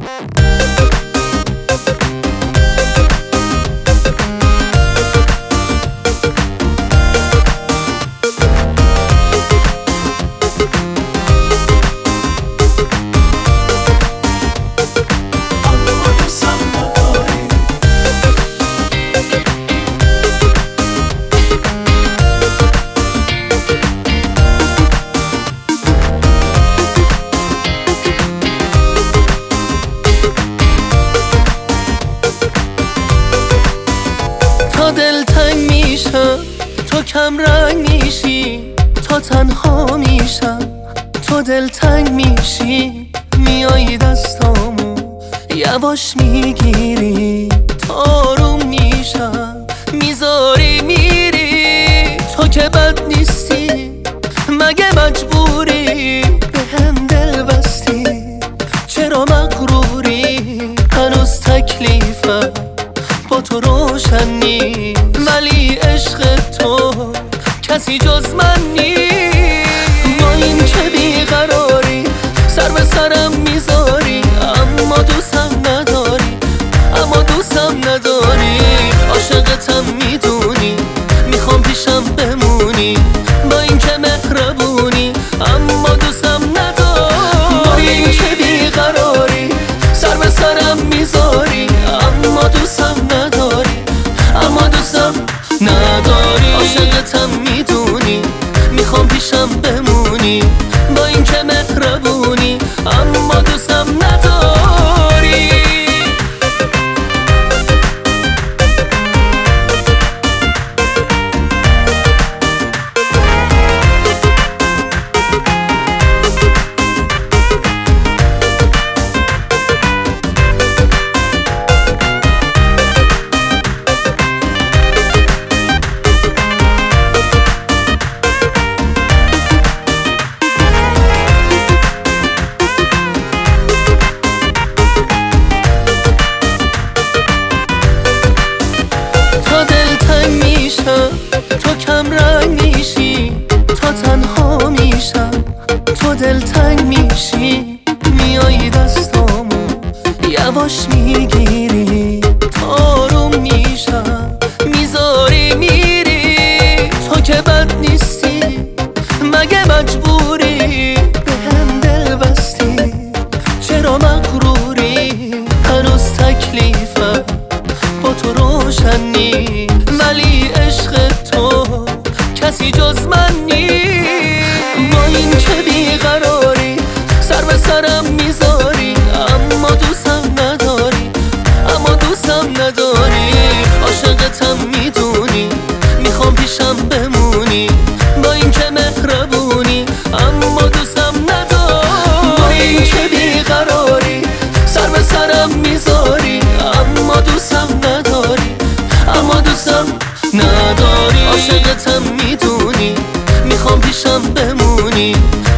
تا دلتنگ میشم تو کم رنگ میشی، تا تنها میشم تو دلتنگ میشی. میایی دستامو یواش میگیری، تاروم میشم میذاری میری. تو که بد نیستی مگه مجبوری به هم دل بستی؟ چرا مغروری؟ هنوز تکلیفم با تو روشن نی، ولی عشق تو کسی جز من نی. با این که بیقراری سر به سرم میذاری، اما دوستم نداری، اما دوستم نداری. عاشقتم میدونی، میخوام پیشم بمونی، با این که مهربونی اما دوستم نداری. با این که بیقراری سر به سرم میذاری، اما دوستم نداری، اما دوستم نداری. عاشقتم میدونی، میخوام پیشم بمونی، با این که مهربونی اما دوستم نداری. تو کم رنگ میشی، تا تنها میشم تو دلتنگ میشی. میایی دستامو یواش میگیری، تاروم میشم میذاری میری. تو که بد نیستی مگه مجبوری به هم دل بستی؟ چرا مغروری؟ هنوز تکلیفم با تو روشن نی، ولی عشق تو کسی جز من نی. با این که بیقراری سر به سرم میذاری، اما دوستم نداری، اما دوستم نداری. عاشقتم میدونی، میخوام پیشم بمونی، با این که مهربونی اما دوستم نداری. با این که بیقراری سر به سرم میذاری، اما دوستم نداری، اما دوستم نداری. عاشقتم میدونی، میخوام پیشم بمونی،